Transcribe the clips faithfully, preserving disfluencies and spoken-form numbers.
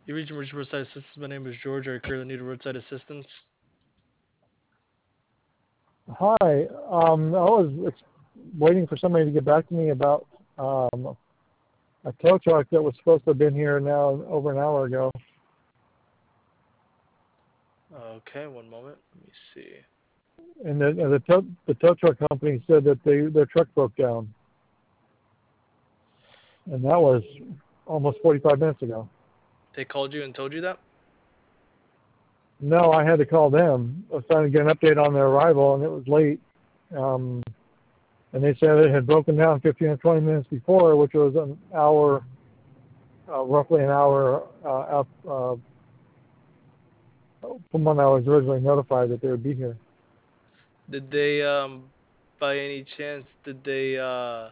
You reach Emergency Roadside Assistance. My name is George. I currently need roadside assistance. Hi. Um, I was ex- waiting for somebody to get back to me about um, a tow truck that was supposed to have been here now over an hour ago. Okay, one moment. Let me see. And the, and the, tow, the tow truck company said that they, their truck broke down. And that was almost forty-five minutes ago. They called you and told you that? No, I had to call them. I was trying to get an update on their arrival, and it was late. Um, and they said it had broken down fifteen or twenty minutes before, which was an hour, uh, roughly an hour uh, out, uh, from when I was originally notified that they would be here. Did they, um, by any chance, did they, uh,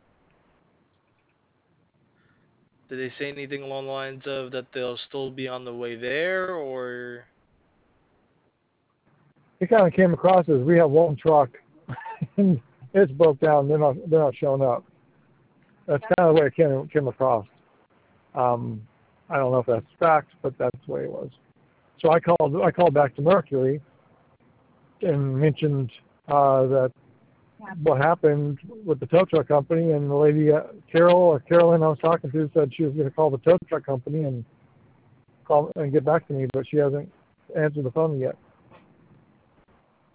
did they say anything along the lines of that they'll still be on the way there, or? It kind of came across as we have one truck, and it's broke down. They're not they're not showing up. That's kind of the way it came came across. Um, I don't know if that's fact, but that's the way it was. So I called I called back to Mercury and mentioned uh, that what happened with the tow truck company, and the lady uh, Carol or Carolyn I was talking to said she was going to call the tow truck company and call and get back to me, but she hasn't answered the phone yet.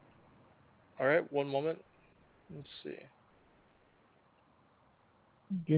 All right, one moment. Let's see. Do